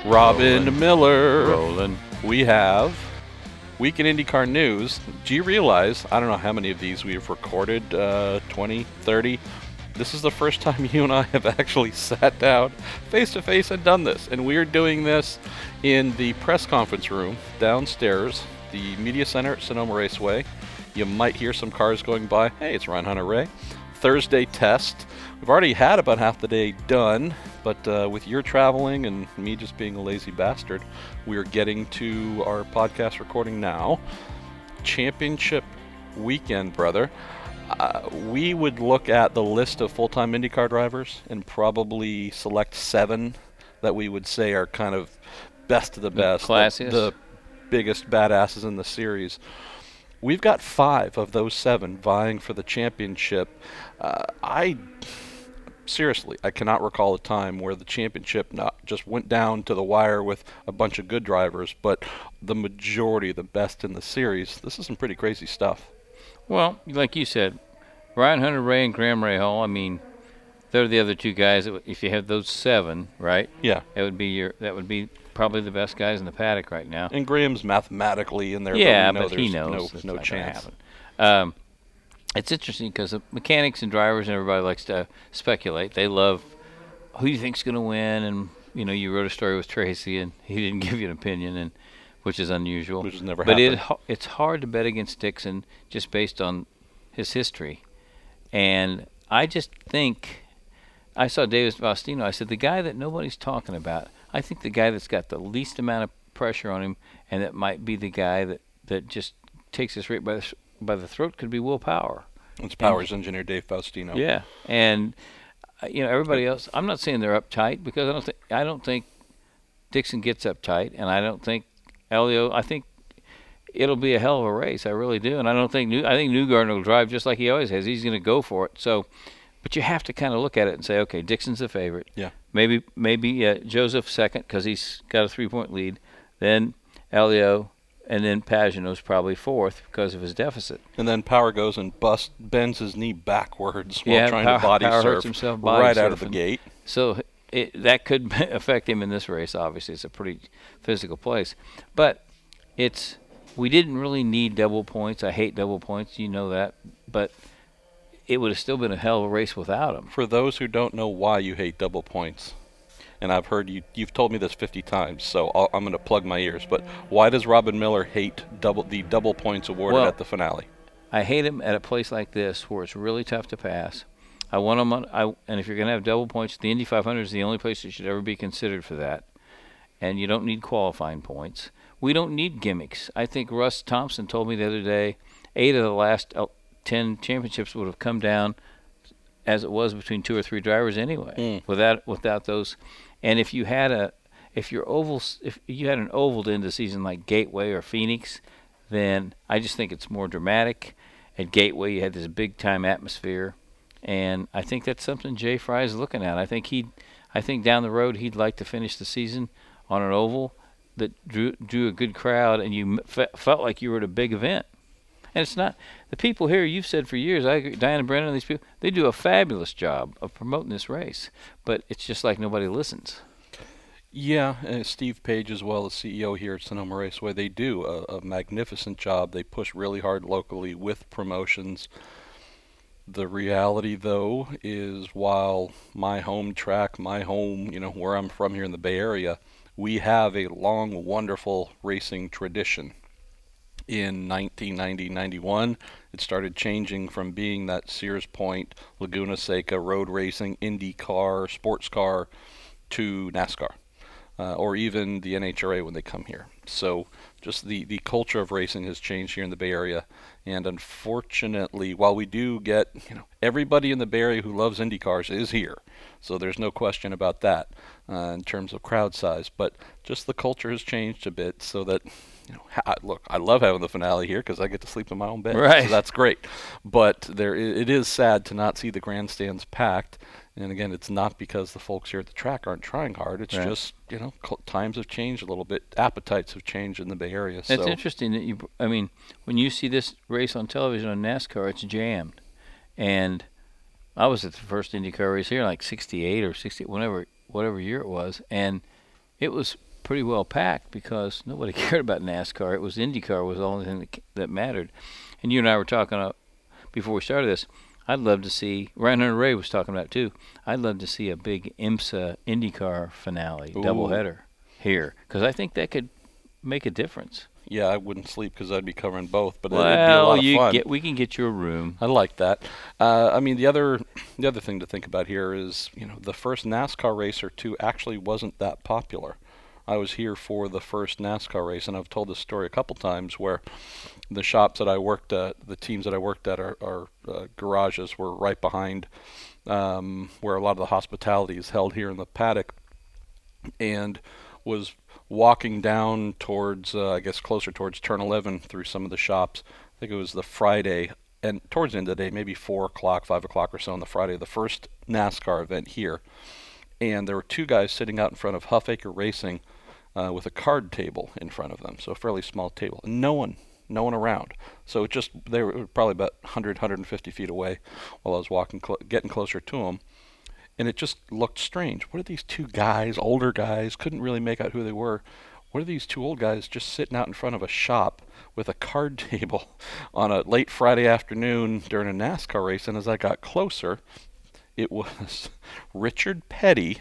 Robin Miller. Rolling. We have Week in IndyCar News. Do you realize, I don't know how many of these we've recorded, 20, 30. This is the first time you and I have actually sat down face-to-face and done this. And we are doing this in the press conference room downstairs, the media center at Sonoma Raceway. You might hear some cars going by. Hey, it's Ryan Hunter-Reay. Thursday test. We've already had about half the day done, but with your traveling and me just being a lazy bastard, we're getting to our podcast recording now. Championship weekend, brother. We would look at the list of full-time IndyCar drivers and probably select 7 that we would say are kind of best of the best, the biggest badasses in the series. We've got 5 of those 7 vying for the championship. Seriously, I cannot recall a time where the championship not just went down to the wire with a bunch of good drivers, but the majority, the best in the series. This is some pretty crazy stuff. Well, like you said, Ryan Hunter-Reay and Graham Rahal, I mean, they're the other 2 guys. If you have those 7, right? Yeah. That would be probably the best guys in the paddock right now. And Graham's mathematically in there. Yeah, but he knows no chance. It's interesting because mechanics and drivers and everybody likes to speculate. They love who you think's going to win, and you wrote a story with Tracy, and he didn't give you an opinion, and which is unusual. Which has never happened. But it's hard to bet against Dixon just based on his history, and I just think I saw Davis Faustino. I said the guy that nobody's talking about. I think the guy that's got the least amount of pressure on him, and that might be the guy that just takes this right by the throat, could be Will Power. It's Power's engineer Dave Faustino. Yeah, and everybody else. I'm not saying they're uptight because I don't think Dixon gets uptight, and I don't think Elio. I think it'll be a hell of a race. I really do, and I think Newgarden will drive just like he always has. He's going to go for it. So, but you have to kind of look at it and say, okay, Dixon's the favorite. Yeah. Maybe Joseph second because he's got a 3-point lead. Then Elio. And then Pagano's probably 4th because of his deficit. And then Power goes and bends his knee backwards while trying to body Power surf hurts himself right out of the gate. So that could affect him in this race, obviously. It's a pretty physical place. But we didn't really need double points. I hate double points. You know that. But it would have still been a hell of a race without them. For those who don't know why you hate double points, and I've heard you've told me this 50 times, so I'm going to plug my ears. But why does Robin Miller hate the double points awarded at the finale? I hate him at a place like this where it's really tough to pass. I want him and if you're going to have double points, the Indy 500 is the only place that should ever be considered for that. And you don't need qualifying points. We don't need gimmicks. I think Russ Thompson told me the other day 8 of the last 10 championships would have come down as it was between 2 or 3 drivers anyway, without those. And if you had an oval to end the season like Gateway or Phoenix, then I just think it's more dramatic. At Gateway, you had this big time atmosphere, and I think that's something Jay Fry is looking at. I think down the road he'd like to finish the season on an oval that drew a good crowd, and you felt like you were at a big event. And it's not the people here. You've said for years. I agree. Diana Brennan and these people. They do a fabulous job of promoting this race, but it's just like nobody listens. Yeah, Steve Page as well as CEO here at Sonoma Raceway. They do a magnificent job. They push really hard locally with promotions. The reality, though, is while my home track, where I'm from here in the Bay Area, we have a long, wonderful racing tradition. In 1990-91, it started changing from being that Sears Point, Laguna Seca road racing, IndyCar, sports car, to NASCAR, or even the NHRA when they come here. So just the culture of racing has changed here in the Bay Area. And unfortunately, while we do get, everybody in the Bay Area who loves IndyCars is here. So there's no question about that in terms of crowd size. But just the culture has changed a bit so that, look, I love having the finale here because I get to sleep in my own bed. Right. So that's great. But it is sad to not see the grandstands packed. And again, it's not because the folks here at the track aren't trying hard. It's just, times have changed a little bit. Appetites have changed in the Bay Area. It's interesting that when you see this race on television on NASCAR, it's jammed. And I was at the first IndyCar race here in like 68 or 60, whatever year it was. And it was pretty well packed because nobody cared about NASCAR. It was IndyCar was the only thing that mattered. And you and I were talking before we started this. I'd love to see, Ryan Hunter Ray was talking about it too, I'd love to see a big IMSA IndyCar finale, doubleheader here, because I think that could make a difference. Yeah, I wouldn't sleep because I'd be covering both, but it'd be a lot of fun. We can get you a room. I like that. I mean, the other thing to think about here is, the first NASCAR race or two actually wasn't that popular. I was here for the first NASCAR race, and I've told this story a couple times where the shops that I worked at, the teams that I worked at, our garages were right behind where a lot of the hospitality is held here in the paddock, and was walking down towards, I guess, closer towards Turn 11 through some of the shops. I think it was the Friday, and towards the end of the day, maybe 4 o'clock, 5 o'clock or so on the Friday, the first NASCAR event here. And there were two guys sitting out in front of Huffaker Racing with a card table in front of them, so a fairly small table. And no one around. So they were probably about 100, 150 feet away while I was walking, getting closer to them. And it just looked strange. What are these two guys, older guys, couldn't really make out who they were. What are these two old guys just sitting out in front of a shop with a card table on a late Friday afternoon during a NASCAR race? And as I got closer, it was Richard Petty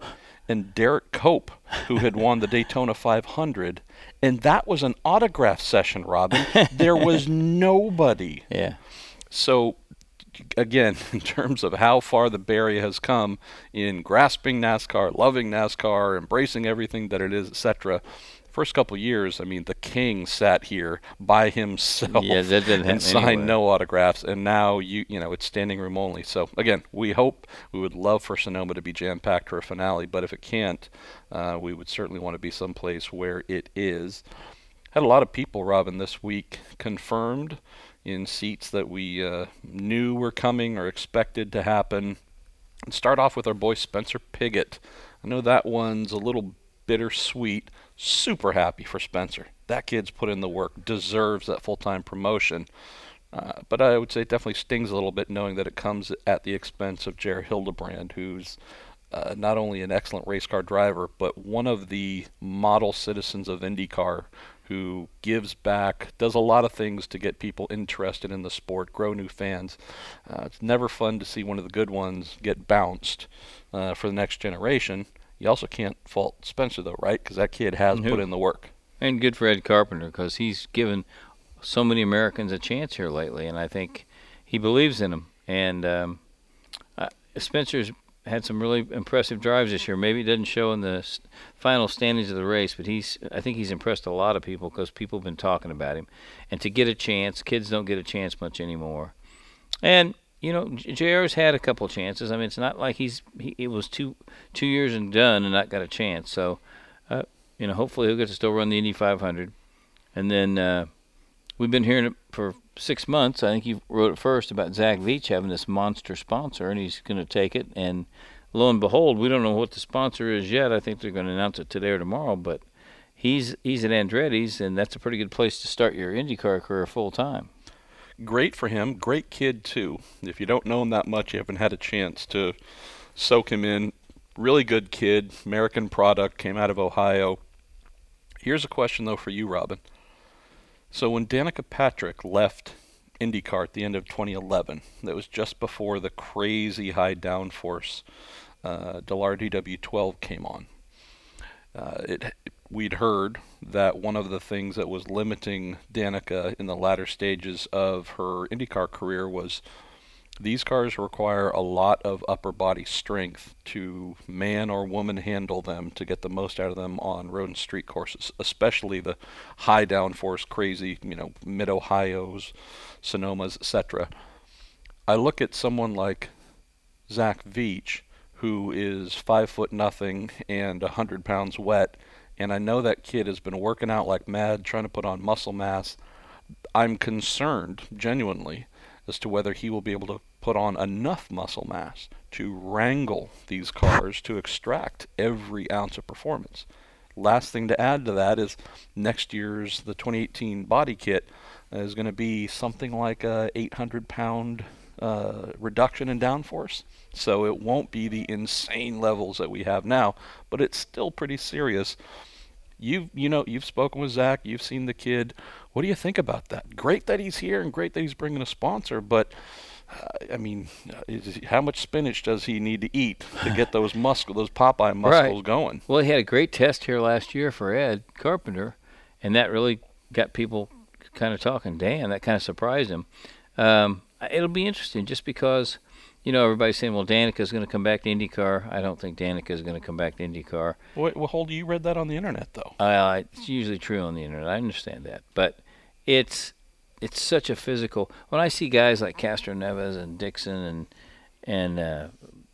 and Derek Cope, who had won the Daytona 500. And that was an autograph session, Robin. There was nobody. Yeah. So, again, in terms of how far the Bay Area has come in grasping NASCAR, loving NASCAR, embracing everything that it is, etc., first couple years, I mean, the king sat here by himself and signed no autographs, and now it's standing room only. So again, we would love for Sonoma to be jam-packed for a finale, but if it can't, we would certainly want to be someplace where it is. Had a lot of people, Robin, this week confirmed in seats that we knew were coming or expected to happen. And start off with our boy Spencer Pigot. I know that one's a little bittersweet. Super happy for Spencer. That kid's put in the work, deserves that full-time promotion. But I would say it definitely stings a little bit knowing that it comes at the expense of Jared Hildebrand, who's not only an excellent race car driver, but one of the model citizens of IndyCar who gives back, does a lot of things to get people interested in the sport, grow new fans. It's never fun to see one of the good ones get bounced for the next generation. You also can't fault Spencer, though, right? Because that kid has put in the work. And good for Ed Carpenter, because he's given so many Americans a chance here lately, and I think he believes in them. And Spencer's had some really impressive drives this year. Maybe it doesn't show in the final standings of the race, but I think he's impressed a lot of people because people have been talking about him. And to get a chance, kids don't get a chance much anymore. And JR's had a couple chances. I mean, it's not like it was two years and done and not got a chance. So, hopefully he'll get to still run the Indy 500. And then we've been hearing it for 6 months. I think you wrote it first about Zach Veach having this monster sponsor, and he's going to take it. And lo and behold, we don't know what the sponsor is yet. I think they're going to announce it today or tomorrow. But he's at Andretti's, and that's a pretty good place to start your IndyCar career full time. Great for him. Great kid, too. If you don't know him that much, you haven't had a chance to soak him in. Really good kid. American product. Came out of Ohio. Here's a question, though, for you, Robin. So when Danica Patrick left IndyCar at the end of 2011, that was just before the crazy high downforce Dallara DW12 came on. We'd heard that one of the things that was limiting Danica in the latter stages of her IndyCar career was these cars require a lot of upper body strength to man or woman handle them to get the most out of them on road and street courses, especially the high downforce, crazy, mid-Ohio's, Sonomas, etc. I look at someone like Zach Veach, who is 5'0" and 100 pounds wet, and I know that kid has been working out like mad, trying to put on muscle mass. I'm concerned, genuinely, as to whether he will be able to put on enough muscle mass to wrangle these cars to extract every ounce of performance. Last thing to add to that is next year's, the 2018 body kit is going to be something like a 800-pound reduction in downforce. So it won't be the insane levels that we have now, but it's still pretty serious. You've spoken with Zach. You've seen the kid. What do you think about that? Great that he's here, and great that he's bringing a sponsor. But I mean, how much spinach does he need to eat to get those Popeye muscles Right. going? Well, he had a great test here last year for Ed Carpenter, and that really got people kind of talking. Dan, that kind of surprised him. It'll be interesting just because, everybody's saying, well, Danica's going to come back to IndyCar. I don't think Danica's going to come back to IndyCar. Wait, well, hold. You read that on the internet, though. It's usually true on the internet. I understand that, but it's such a physical. When I see guys like Castro Neves and Dixon and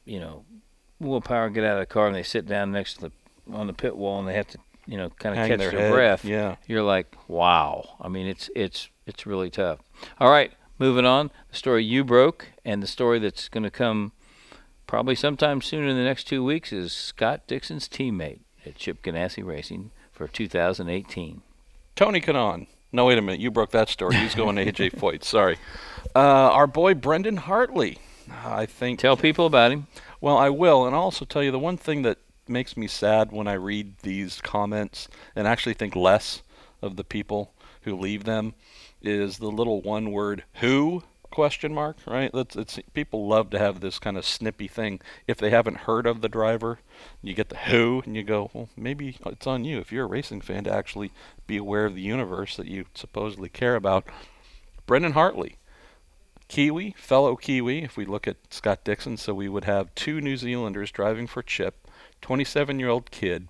Will Power get out of the car and they sit down on the pit wall and they have to kind of Hang catch their their head. breath. Yeah. You're like, wow. I mean, it's really tough. All right, moving on. The story you broke and the story that's going to come probably sometime soon in the next 2 weeks is Scott Dixon's teammate at Chip Ganassi Racing for 2018. Tony Kanaan. No, wait a minute. You broke that story. He's going to AJ Foyt. Sorry. Our boy Brendan Hartley. I think. Tell people about him. Well, I will, and I'll also tell you the one thing that makes me sad when I read these comments and actually think less of the people who leave them is the little one word "who?" question mark, right? It's people love to have this kind of snippy thing. If they haven't heard of the driver, you get the who, and you go, well, maybe it's on you if you're a racing fan to actually be aware of the universe that you supposedly care about. Brendan Hartley, Kiwi, fellow Kiwi, if we look at Scott Dixon, so we would have two New Zealanders driving for Chip, 27-year-old kid,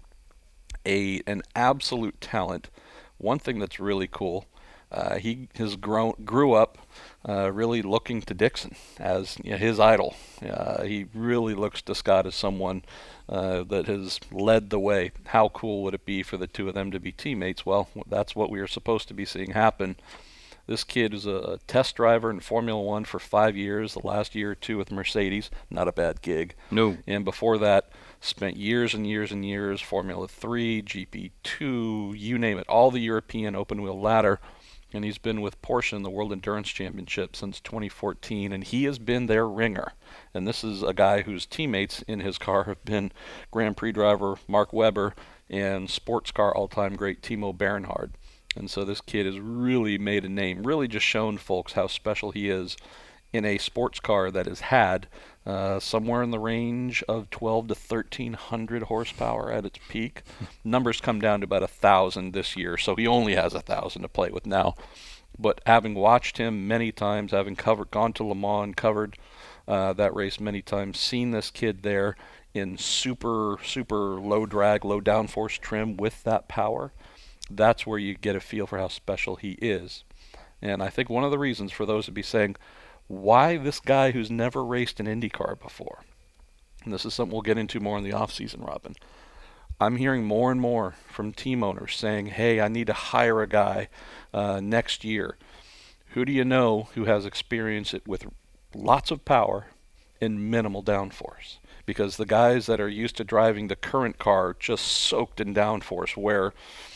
an absolute talent. One thing that's really cool, he grew up really looking to Dixon as his idol. He really looks to Scott as someone that has led the way. How cool would it be for the two of them to be teammates? Well, that's what we are supposed to be seeing happen. This kid is a test driver in Formula One for 5 years, the last year or two with Mercedes. Not a bad gig. No. And before that, spent years and years and years, Formula 3, GP2, you name it, all the European open-wheel ladder. And he's been with Porsche in the World Endurance Championship since 2014, and he has been their ringer. And this is a guy whose teammates in his car have been Grand Prix driver Mark Webber and sports car all-time great Timo Bernhard. And so this kid has really made a name, really just shown folks how special he is in a sports car that has had somewhere in the range of 12 to 1,300 horsepower at its peak. Numbers come down to about 1,000 this year, so he only has 1,000 to play with now. But having watched him many times, having gone to Le Mans, covered that race many times, seen this kid there in super low drag, low downforce trim with that power, that's where you get a feel for how special he is. And I think one of the reasons for those would be saying, why this guy who's never raced an IndyCar before? And this is something we'll get into more in the off-season, Robin. I'm hearing more and more from team owners saying, hey, I need to hire a guy next year. Who do you know who has experience with lots of power and minimal downforce? Because the guys that are used to driving the current car just soaked in downforce, where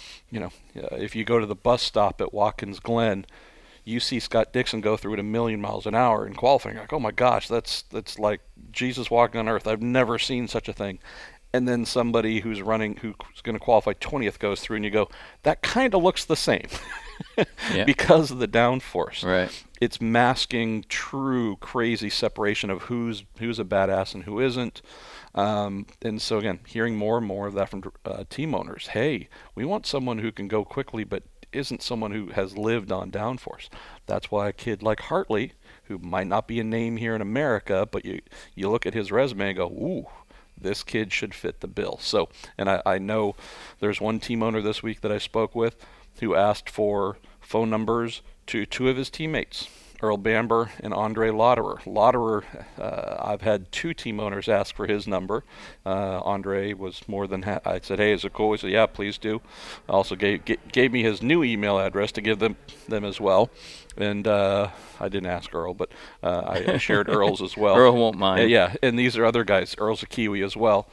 if you go to the bus stop at Watkins Glen, you see Scott Dixon go through at 1,000,000 miles an hour in qualifying. You're like, oh my gosh, that's like Jesus walking on earth. I've never seen such a thing. And then somebody who's going to qualify 20th goes through, and you go, that kind of looks the same because of the downforce. Right. It's masking true crazy separation of who's a badass and who isn't. And so again, hearing more and more of that from team owners. Hey, we want someone who can go quickly, but isn't someone who has lived on downforce. That's why a kid like Hartley, who might not be a name here in America, but you look at his resume and go, ooh, this kid should fit the bill. So, and I know there's one team owner this week that I spoke with who asked for phone numbers to two of his teammates, Earl Bamber and Andre Lauderer. Lauderer, I've had two team owners ask for his number. Andre was more than I said, hey, is it cool? He said, yeah, please do. I also gave me his new email address to give them as well. And I didn't ask Earl, but I shared Earl's as well. Earl won't mind. Yeah, and these are other guys. Earl's a Kiwi as well.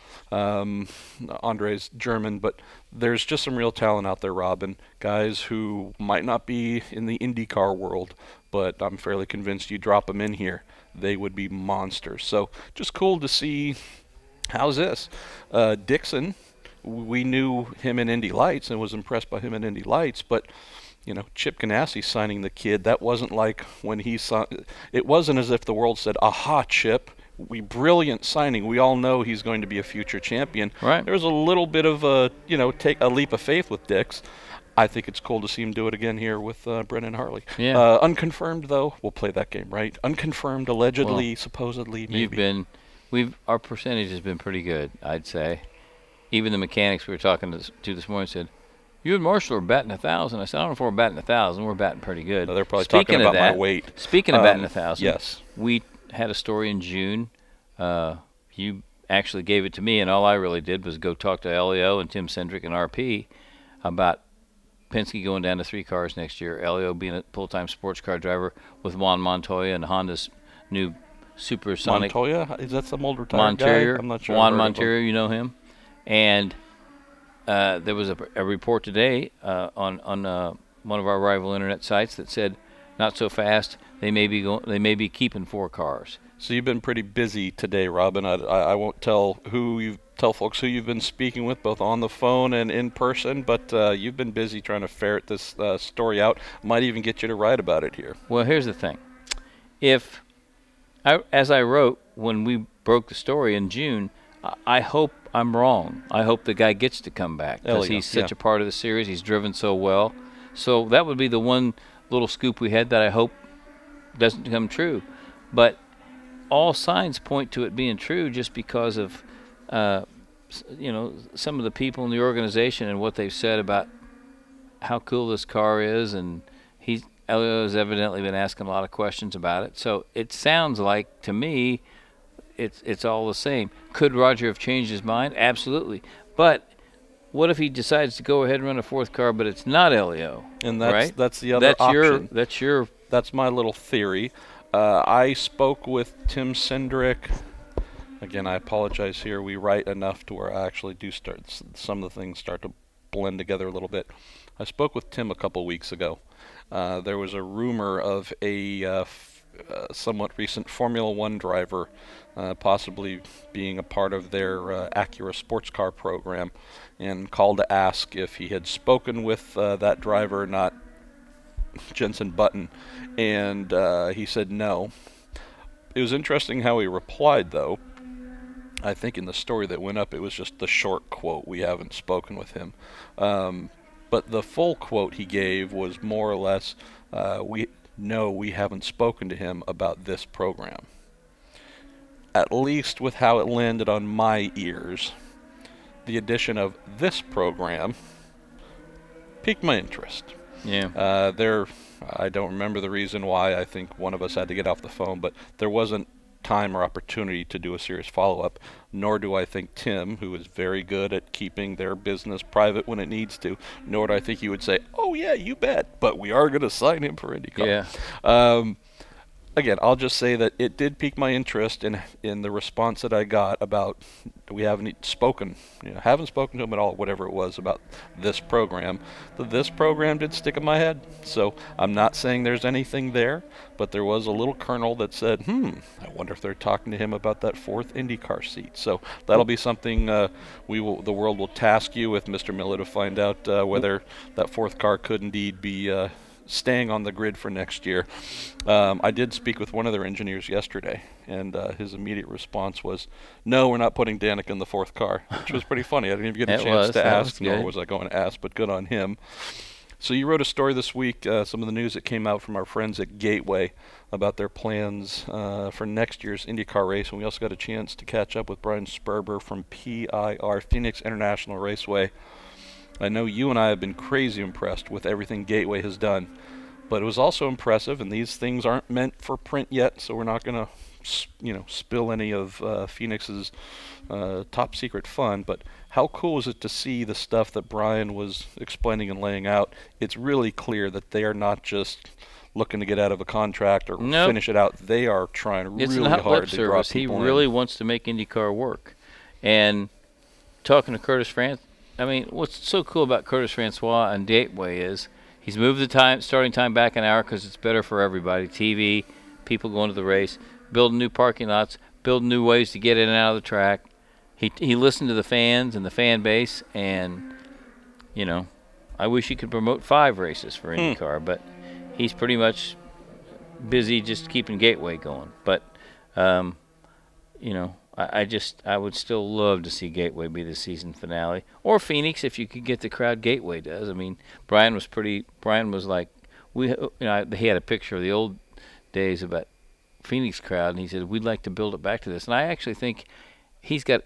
Andre's German, but there's just some real talent out there, Robin. Guys who might not be in the IndyCar world, but I'm fairly convinced you drop them in here, they would be monsters. So just cool to see. How's this? Dixon we knew him in Indy Lights and was impressed by him in Indy Lights, but Chip Ganassi signing the kid, that wasn't like when he signed. It wasn't as if the world said, "Aha, Chip, brilliant signing. We all know he's going to be a future champion." Right. There was a little bit of a, take a leap of faith with Dix. I think it's cool to see him do it again here with Brendan Hartley. Yeah. Unconfirmed, though. We'll play that game, right? Unconfirmed, allegedly, supposedly, maybe. Our percentage has been pretty good, I'd say. Even the mechanics we were talking to this morning said, "You and Marshall are batting 1,000." I said, "I don't know if we're batting 1,000. We're batting pretty good." No, they're probably talking about my weight. Speaking of batting 1,000, yes, we had a story in June. You actually gave it to me, and all I really did was go talk to Elio and Tim Cindric and RP about Penske going down to 3 cars next year. Elio being a full-time sports car driver with Juan Montoya and Honda's new supersonic. Montoya? Is that some old retired guy? I'm not sure. Juan Montoya, you know him. And there was a report today on one of our rival internet sites that said, not so fast. They may be keeping 4 cars. So you've been pretty busy today, Robin. I won't tell folks who you've been speaking with, both on the phone and in person. But you've been busy trying to ferret this story out. Might even get you to write about it here. Well, here's the thing: as I wrote when we broke the story in June, I hope I'm wrong. I hope the guy gets to come back because he's such a part of the series. He's driven so well. So that would be the one little scoop we had that I hope doesn't come true. But all signs point to it being true just because of, some of the people in the organization and what they've said about how cool this car is. And Elio has evidently been asking a lot of questions about it. So it sounds like, to me, it's all the same. Could Roger have changed his mind? Absolutely. But what if he decides to go ahead and run a 4th car, but it's not Elio? And right? That's the other option. That's my little theory. I spoke with Tim Cindric. Again, I apologize here. We write enough to where I actually do some of the things start to blend together a little bit. I spoke with Tim a couple weeks ago. There was a rumor of a somewhat recent Formula One driver possibly being a part of their Acura sports car program, and called to ask if he had spoken with that driver, not Jenson Button, and he said no. It was interesting how he replied, though. I think in the story that went up, it was just the short quote, "We haven't spoken with him." But the full quote he gave was more or less, we haven't spoken to him about this program. At least with how it landed on my ears, the addition of this program piqued my interest. Yeah. I don't remember the reason why. I think one of us had to get off the phone, but there wasn't time or opportunity to do a serious follow-up, nor do I think Tim, who is very good at keeping their business private when it needs to, nor do I think he would say, "Oh yeah, you bet, but we are going to sign him for IndyCar." Yeah. Again, I'll just say that it did pique my interest in the response that I got about we haven't spoken to him at all, whatever it was about this program. This program did stick in my head. So I'm not saying there's anything there, but there was a little kernel that said, I wonder if they're talking to him about that 4th IndyCar seat. So that'll be something the world will task you with Mr. Miller to find out whether that 4th car could indeed be staying on the grid for next year. I did speak with one of their engineers yesterday, and his immediate response was, "No, we're not putting Danica in the 4th car," which was pretty funny. I didn't even get a chance to ask, nor was I going to ask, but good on him. So you wrote a story this week, some of the news that came out from our friends at Gateway about their plans for next year's IndyCar race, and we also got a chance to catch up with Brian Sperber from PIR, Phoenix International Raceway. I know you and I have been crazy impressed with everything Gateway has done, but it was also impressive, and these things aren't meant for print yet, so we're not going to, spill any of Phoenix's top secret fun. But how cool is it to see the stuff that Brian was explaining and laying out? It's really clear that they are not just looking to get out of a contract or finish it out. They are trying really hard to draw people in. He really wants to make IndyCar work. And talking to Curtis France, what's so cool about Curtis Francois and Gateway is he's moved the starting time back an hour because it's better for everybody. TV, people going to the race, building new parking lots, building new ways to get in and out of the track. he listened to the fans and the fan base, and I wish he could promote 5 races for IndyCar, but he's pretty much busy just keeping Gateway going. But I would still love to see Gateway be the season finale, or Phoenix if you could get the crowd Gateway does. I mean, Brian was like, he had a picture of the old days about Phoenix crowd, and he said we'd like to build it back to this. And I actually think he's got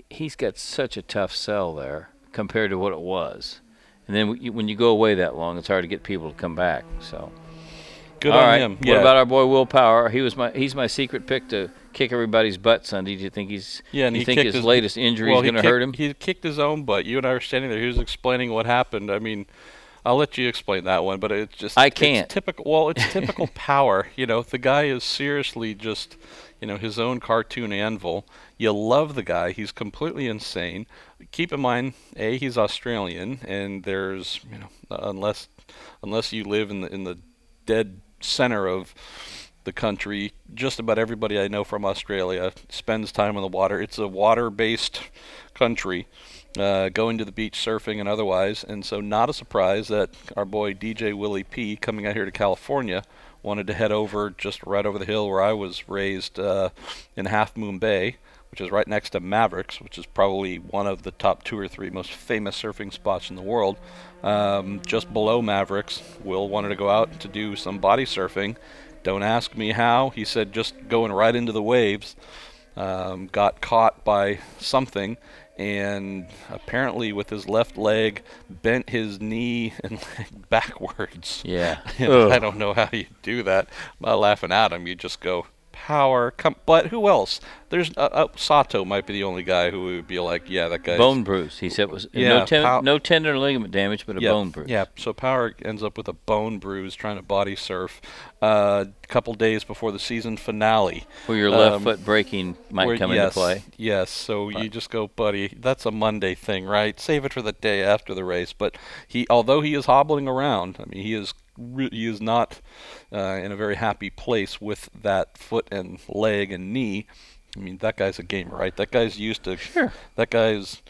such a tough sell there compared to what it was. And then when you go away that long, it's hard to get people to come back. So. Good All on right. him. What about our boy Will Power? He's my secret pick to kick everybody's butt Sunday. Do you think his latest injury is going to hurt him? He kicked his own butt. You and I were standing there. He was explaining what happened. I mean, I'll let you explain that one, but it's just I can't. It's typical. Well, it's typical Power. The guy is seriously just his own cartoon anvil. You love the guy. He's completely insane. Keep in mind, he's Australian, and there's unless you live in the dead center of the country, just about everybody I know from Australia spends time on the water. It's a water-based country, going to the beach, surfing, and otherwise. And so not a surprise that our boy DJ Willie P, coming out here to California, wanted to head over just right over the hill where I was raised, in Half Moon Bay, which is right next to Mavericks, which is probably one of the top 2 or 3 most famous surfing spots in the world. Just below Mavericks, Will wanted to go out to do some body surfing. Don't ask me how. He said just going right into the waves. Got caught by something, and apparently with his left leg bent his knee and leg backwards. Yeah. I don't know how you do that. I'm not laughing at him. You just go, Power. But who else? There's Sato might be the only guy who would be like, yeah, that guy. Bone bruise. He said it was no tendon or ligament damage, but a bone bruise. Yeah. So Power ends up with a bone bruise trying to body surf a couple days before the season finale. Where your left foot braking might come into play. Yes. So you just go, buddy. That's a Monday thing, right? Save it for the day after the race. But although he is hobbling around, I mean, he is not in a very happy place with that foot and leg and knee. I mean, that guy's a gamer, right? That guy's used to. Sure. That guy's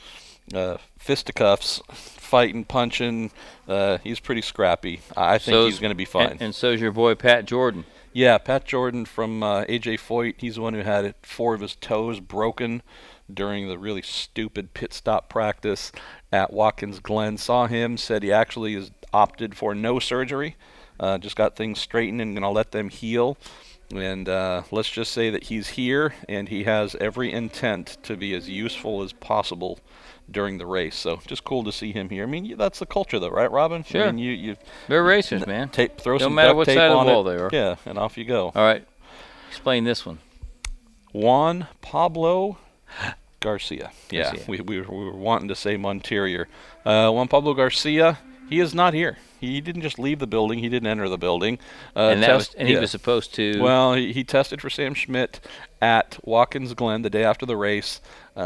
fisticuffs, fighting, punching. He's pretty scrappy. I think he's going to be fine. And so's your boy Pat Jordan. Yeah, Pat Jordan from AJ Foyt. He's the one who had 4 of his toes broken during the really stupid pit stop practice at Watkins Glen. Saw him, said he actually has opted for no surgery. Just got things straightened and going to let them heal. And let's just say that he's here, and he has every intent to be as useful as possible during the race. So just cool to see him here. I mean, that's the culture, though, right, Robin? Sure. I mean, they're racers, man. Throw no some matter duct what tape side of on the wall it. they are. Yeah, and off you go. All right. Explain this one. Juan Pablo Garcia. Yeah, we were wanting to say Monterior. Juan Pablo Garcia, he is not here. He didn't just leave the building. He didn't enter the building. He was supposed to. Well, he tested for Sam Schmidt at Watkins Glen the day after the race.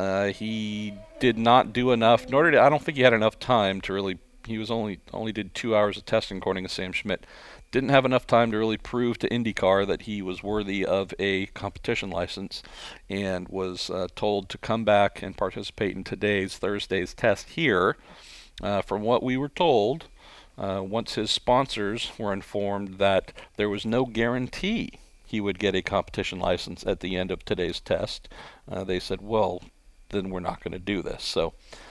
He did not do enough. I don't think he had enough time to really. He was only did 2 hours of testing, according to Sam Schmidt. Didn't have enough time to really prove to IndyCar that he was worthy of a competition license, and was told to come back and participate in Thursday's test here. From what we were told, once his sponsors were informed that there was no guarantee he would get a competition license at the end of today's test, they said, well, then we're not going to do this. So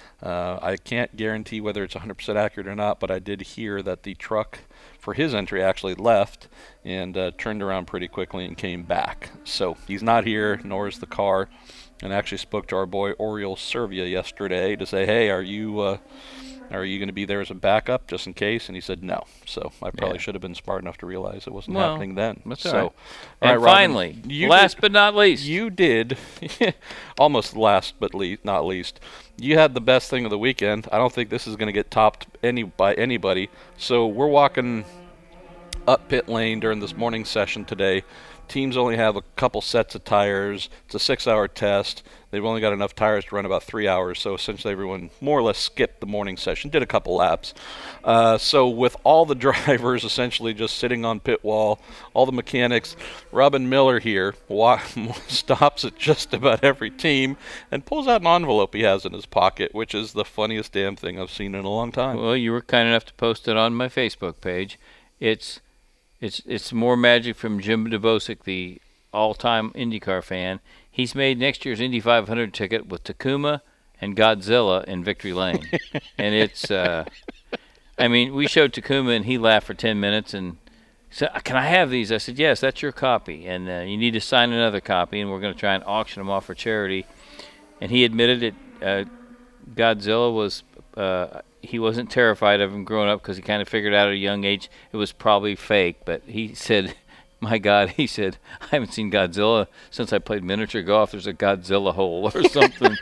I can't guarantee whether it's 100% accurate or not, but I did hear that the truck for his entry actually left and turned around pretty quickly and came back. So he's not here, nor is the car. And I actually spoke to our boy Oriol Servia yesterday to say, hey, are you going to be there as a backup just in case? And he said no. So I probably should have been smart enough to realize it wasn't happening then. That's all right. All and right, finally, last but not least. You did, almost last but not least, you had the best thing of the weekend. I don't think this is going to get topped by anybody. So we're walking up pit lane during this morning session today Teams only have a couple sets of tires. It's a 6-hour test. They've only got enough tires to run about 3 hours, so essentially everyone more or less skipped the morning session, did a couple laps. So with all the drivers essentially just sitting on pit wall, all the mechanics, Robin Miller here stops at just about every team and pulls out an envelope he has in his pocket, which is the funniest damn thing I've seen in a long time. Well, you were kind enough to post it on my Facebook page. It's more magic from Jim Dubosic, the all-time IndyCar fan. He's made next year's Indy 500 ticket with Takuma and Godzilla in Victory Lane. And it's, we showed Takuma and he laughed for 10 minutes and said, "Can I have these?" I said, "Yes, that's your copy. And you need to sign another copy, and we're going to try and auction them off for charity." And he admitted it. Godzilla was, he wasn't terrified of him growing up because he kind of figured out at a young age it was probably fake. But he said, my God, he said, "I haven't seen Godzilla since I played miniature golf. There's a Godzilla hole or something."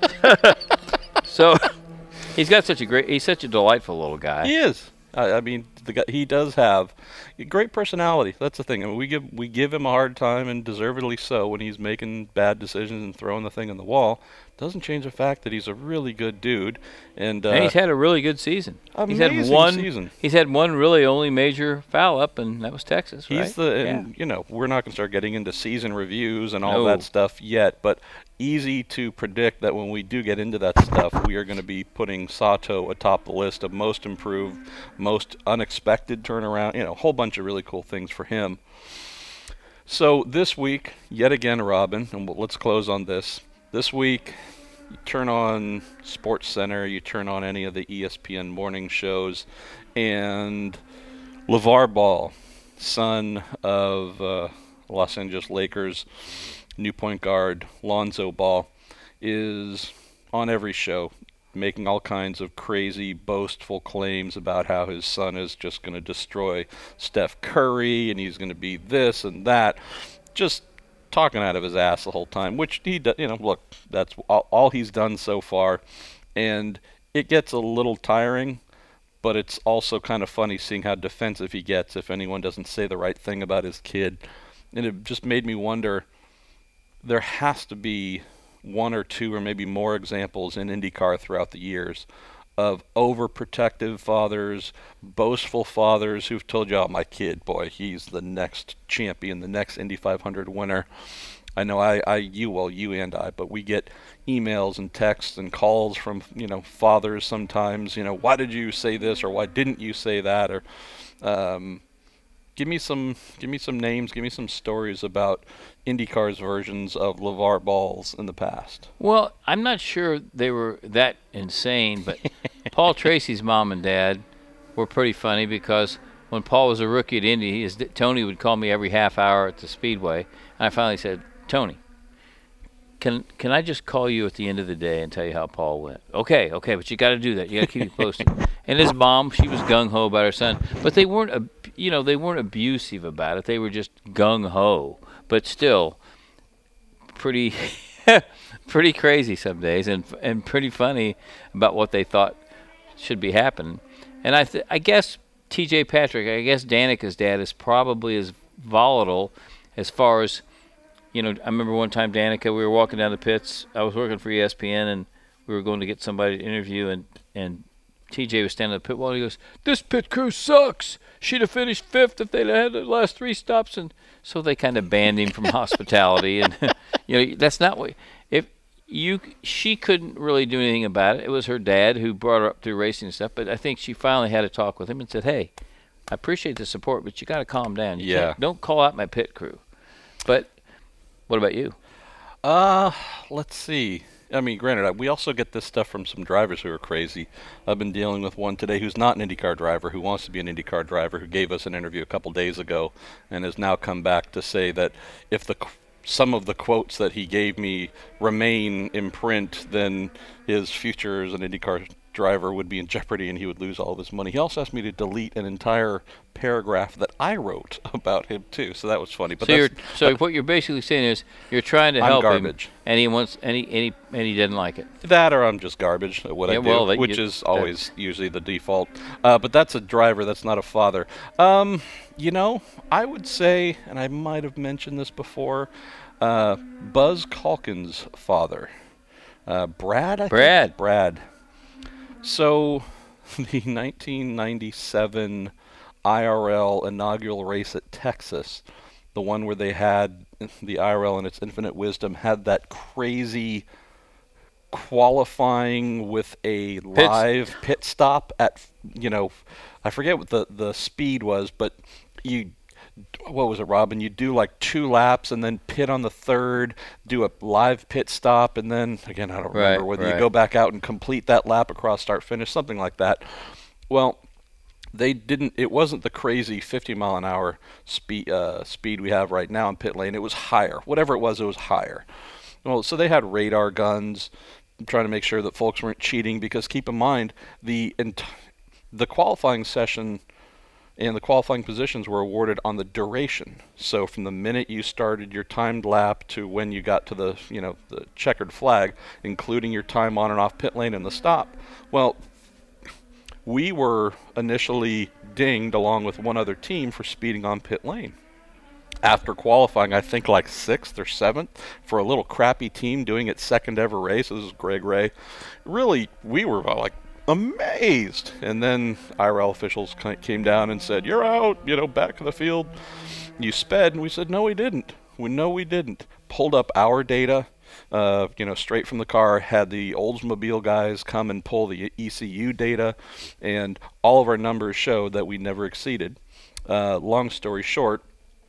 So he's such a delightful little guy. He is. He does have a great personality. That's the thing. I mean, we give him a hard time, and deservedly so, when he's making bad decisions and throwing the thing in the wall. Doesn't change the fact that he's a really good dude, and he's had a really good season. Amazing season. He's had one really only major foul up, and that was Texas. Right? We're not going to start getting into season reviews and all that stuff yet, but easy to predict that when we do get into that stuff, we are going to be putting Sato atop the list of most improved, most unexpected turnaround. A whole bunch of really cool things for him. So this week, yet again, Robin, and let's close on this. This week, you turn on SportsCenter, you turn on any of the ESPN morning shows, and LeVar Ball, son of Los Angeles Lakers new point guard Lonzo Ball, is on every show making all kinds of crazy, boastful claims about how his son is just going to destroy Steph Curry and he's going to be this and that. Just talking out of his ass the whole time, which he does. Look, that's all he's done so far, and it gets a little tiring, but it's also kind of funny seeing how defensive he gets if anyone doesn't say the right thing about his kid. And it just made me wonder, there has to be one or two or maybe more examples in IndyCar throughout the years of overprotective fathers, boastful fathers who've told you, "Oh, my kid, boy, he's the next champion, the next Indy 500 winner." I know you and I, but we get emails and texts and calls from, fathers sometimes, "Why did you say this?" or "Why didn't you say that?" or give me some names, give me some stories about IndyCar's versions of LeVar Balls in the past. Well, I'm not sure they were that insane, but Paul Tracy's mom and dad were pretty funny because when Paul was a rookie at Indy, Tony would call me every half hour at the Speedway, and I finally said, "Tony, can I just call you at the end of the day and tell you how Paul went?" Okay, but you got to do that. You got to keep me posted. And his mom, she was gung ho about her son, but they weren't abusive about it. They were just gung ho, but still pretty pretty crazy some days, and pretty funny about what they thought should be happening. And I guess T.J. Patrick, Danica's dad is probably as volatile as far as, I remember one time Danica, we were walking down the pits. I was working for ESPN, and we were going to get somebody to interview, and TJ was standing at the pit wall, and he goes, "This pit crew sucks. She'd have finished fifth if they'd had the last three stops." And so they kind of banned him from hospitality. And, that's not what she couldn't really do anything about it. It was her dad who brought her up through racing and stuff. But I think she finally had a talk with him and said, "Hey, I appreciate the support, but you got to calm down. Don't call out my pit crew." But what about you? Let's see. Granted, we also get this stuff from some drivers who are crazy. I've been dealing with one today who's not an IndyCar driver, who wants to be an IndyCar driver, who gave us an interview a couple days ago and has now come back to say that if some of the quotes that he gave me remain in print, then his future as an IndyCar driver would be in jeopardy and he would lose all of his money. He also asked me to delete an entire paragraph that I wrote about him too. So that was funny. But what you're basically saying is you're trying to help him, and he wants and he didn't like it. That, or I'm just garbage at what I do, which is always usually the default. But that's a driver. That's not a father. I would say, and I might have mentioned this before, Buzz Calkins' father, Brad. Brad. So, the 1997 IRL inaugural race at Texas, the one where they had the IRL in its infinite wisdom had that crazy qualifying with a live pit stop at, I forget what the speed was, but what was it, Robin? You do like 2 laps and then pit on the third, do a live pit stop, and then, again, I don't remember whether you go back out and complete that lap across start finish, something like that. Well, it wasn't the crazy 50 mile an hour speed we have right now in pit lane. It was higher. Whatever it was higher. Well, so they had radar guns trying to make sure that folks weren't cheating, because keep in mind, the qualifying session and the qualifying positions were awarded on the duration. So from the minute you started your timed lap to when you got to the checkered flag, including your time on and off pit lane and the stop. Well, we were initially dinged along with one other team for speeding on pit lane. After qualifying, I think like 6th or 7th for a little crappy team doing its second ever race. This is Greg Ray. Really, we were like amazed. And then IRL officials came down and said, "You're out, back of the field. You sped." And we said, "No, we didn't. We didn't." Pulled up our data, straight from the car, had the Oldsmobile guys come and pull the ECU data, and all of our numbers showed that we never exceeded. Long story short,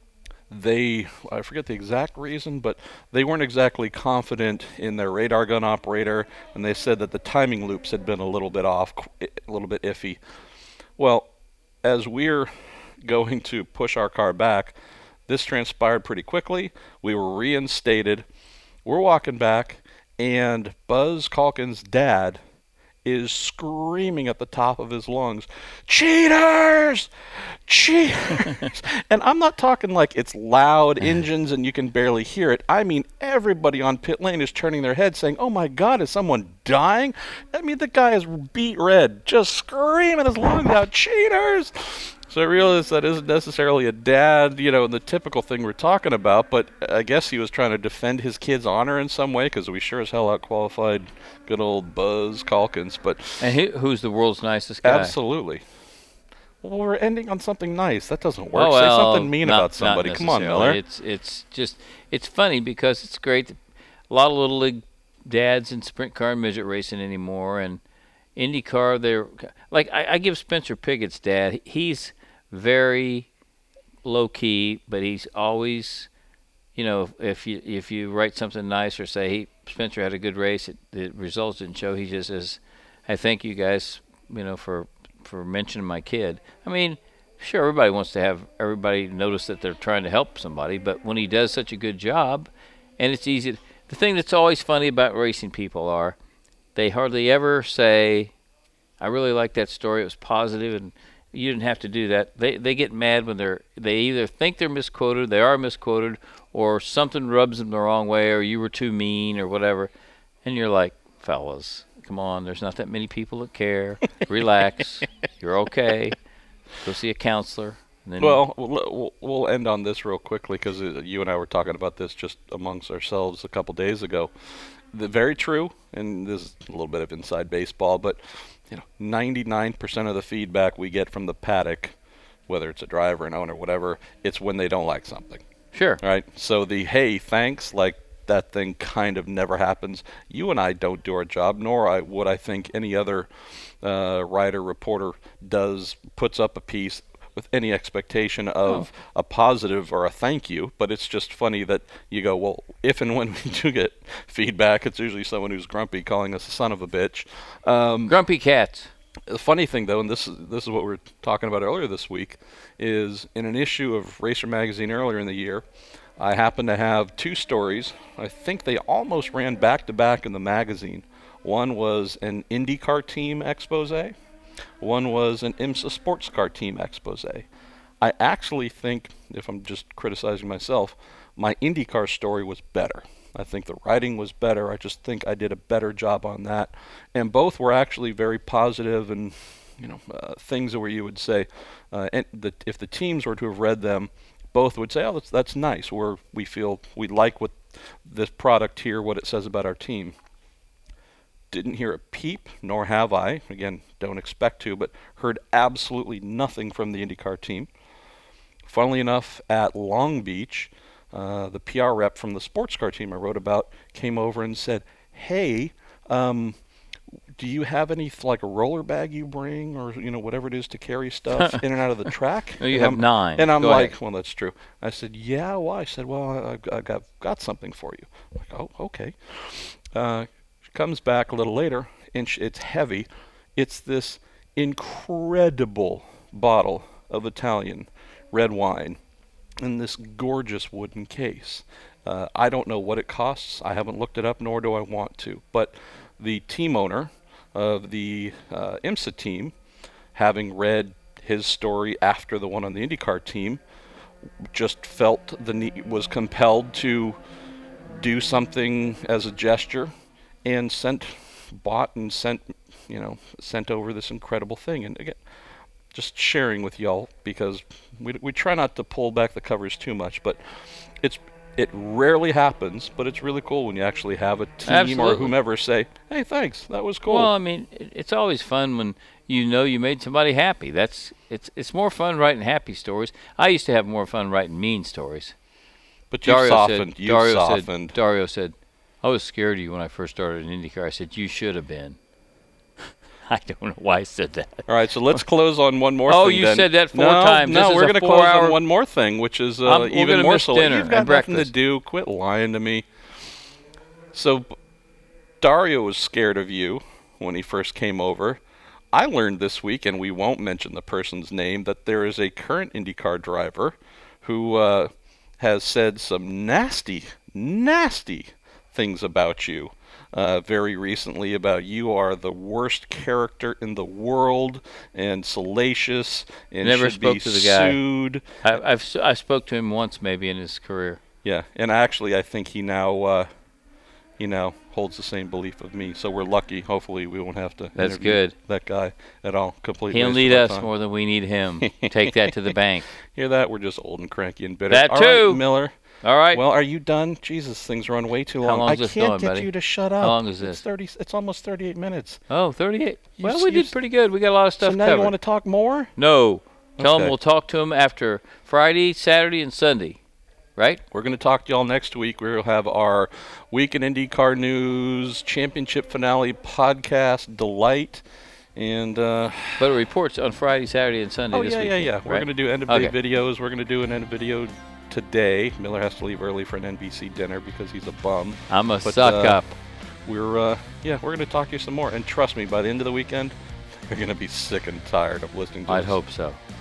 I forget the exact reason, but they weren't exactly confident in their radar gun operator, and they said that the timing loops had been a little bit off, a little bit iffy. Well, as we're going to push our car back, this transpired pretty quickly. We were reinstated. We're walking back, and Buzz Calkins' dad is screaming at the top of his lungs, "Cheaters! Cheaters!" And I'm not talking like it's loud engines and you can barely hear it. I mean, everybody on pit lane is turning their head saying, "Oh my God, is someone dying?" I mean, the guy is beet red, just screaming his lungs out, "Cheaters!" So I realized that isn't necessarily a dad, the typical thing we're talking about, but I guess he was trying to defend his kid's honor in some way, because we sure as hell outqualified good old Buzz Calkins. And who's the world's nicest guy? Absolutely. Well, we're ending on something nice. That doesn't work. Say something mean about somebody. Come on, Miller. It's funny because it's great. A lot of little league dads in sprint car and midget racing anymore, and IndyCar. They're like I give Spencer Pigot's dad. He's very low key, but he's always, if you write something nice or say, "Hey, Spencer had a good race," the results didn't show. He just says, "I thank you guys, for mentioning my kid." I mean, sure, everybody wants to have everybody notice that they're trying to help somebody, but when he does such a good job, and it's easy. The thing that's always funny about racing people are they hardly ever say, "I really like that story. It was positive, and you didn't have to do that." They get mad when they either think they're misquoted, they are misquoted, or something rubs them the wrong way, or you were too mean, or whatever. And you're like, "Fellas, come on, there's not that many people that care. Relax. You're okay. Go see a counselor." And then we'll end on this real quickly, because you and I were talking about this just amongst ourselves a couple days ago. Very true, and this is a little bit of inside baseball, but 99% of the feedback we get from the paddock, whether it's a driver, an owner, whatever, it's when they don't like something. Sure. Right? So the "hey, thanks," like that thing kind of never happens. You and I don't do our job, nor would I think any other writer, reporter puts up a piece with any expectation of a positive or a thank you, but it's just funny that you go, well, if and when we do get feedback, it's usually someone who's grumpy calling us a son of a bitch. Grumpy cats. The funny thing, though, and this is what we were talking about earlier this week, is in an issue of Racer Magazine earlier in the year, I happen to have two stories. I think they almost ran back-to-back in the magazine. One was an IndyCar team expose. One was an IMSA sports car team expose. I actually think, if I'm just criticizing myself, my IndyCar story was better. I think the writing was better. I just think I did a better job on that. And both were actually very positive and, things where you would say, if the teams were to have read them, both would say, oh, that's nice. We feel we like what this product here, what it says about our team. Didn't hear a peep, nor have I. Again, don't expect to, but heard absolutely nothing from the IndyCar team. Funnily enough, at Long Beach, the PR rep from the sports car team I wrote about came over and said, hey, do you have any like a roller bag you bring or whatever it is to carry stuff in and out of the track? No, you have 9. And I'm Go like, ahead. Well, that's true. I said, yeah, why? I said, well, I got something for you. I'm like, oh, okay. She comes back a little later, and it's heavy. It's this incredible bottle of Italian red wine in this gorgeous wooden case. I don't know what it costs. I haven't looked it up, nor do I want to. But the team owner of the IMSA team, having read his story after the one on the IndyCar team, just felt the need, was compelled to do something as a gesture, and sent over this incredible thing. And again, just sharing with y'all, because we try not to pull back the covers too much, but it rarely happens, but it's really cool when you actually have a team Absolutely. or whomever say, hey, thanks, that was cool. Well, I mean, it's always fun when you made somebody happy. It's more fun writing happy stories. I used to have more fun writing mean stories. But you softened. Dario said, I was scared of you when I first started in IndyCar. I said, you should have been. I don't know why I said that. All right, so let's close on one more thing. Oh, you then. said that 4 times. No, this we're going to close on one more thing, which is even more so. Dinner You've got and nothing breakfast. to do. Quit lying to me. So Dario was scared of you when he first came over. I learned this week, and we won't mention the person's name, that there is a current IndyCar driver who has said some nasty things about you. Very recently about you are the worst character in the world and salacious and Never should spoke be to the guy. sued. I spoke to him once maybe in his career. Yeah, and actually I think he now holds the same belief of me. So we're lucky. Hopefully we won't have to That's interview good. that guy at all. Completely. He'll waste need of our us time. more than we need him. Take that to the bank. Hear that? We're just old and cranky and bitter. That All too. right, Miller. All right. Well, are you done? Jesus, things run way too How long. long I is this can't going, get buddy? you to shut up. How long is this? It's almost 38 minutes. Oh, 38. You Well, s- we you did s- pretty good. We got a lot of stuff So now covered. you want to talk more? No. Tell Okay. him we'll talk to him after Friday, Saturday, and Sunday. Right? We're going to talk to y'all next week. We'll have our Week in IndyCar News Championship Finale podcast, Delight. And But it reports on Friday, Saturday, and Sunday this weekend. We're right? going to do end-of-day Okay. videos. We're going to do an end-of-video today. Miller has to leave early for an NBC dinner because he's a bum. I'm a But, suck up. We're going to talk to you some more. And trust me, by the end of the weekend, you're going to be sick and tired of listening to I'd this hope so.